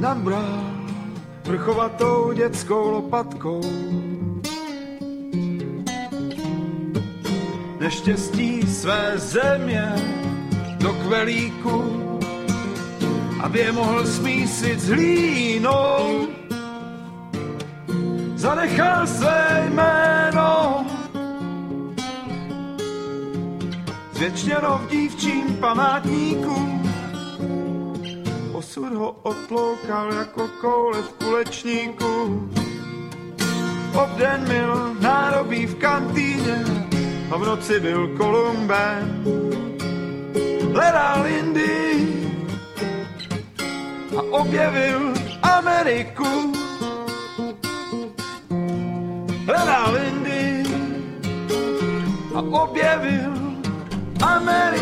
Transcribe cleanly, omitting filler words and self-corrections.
tam brál vrchovatou dětskou lopatkou. Neštěstí své země do kvelíku, aby je mohl smísit s hlínou. Zanechal své jméno zvěčněno v dívčím památníku. Osud ho odploukal jako koule v kulečníku. Obden měl nádobí v kantýně a v noci byl Kolumbem. Hledal Indii a objevil Ameriku. Hledal Indii a objevil Ameriku.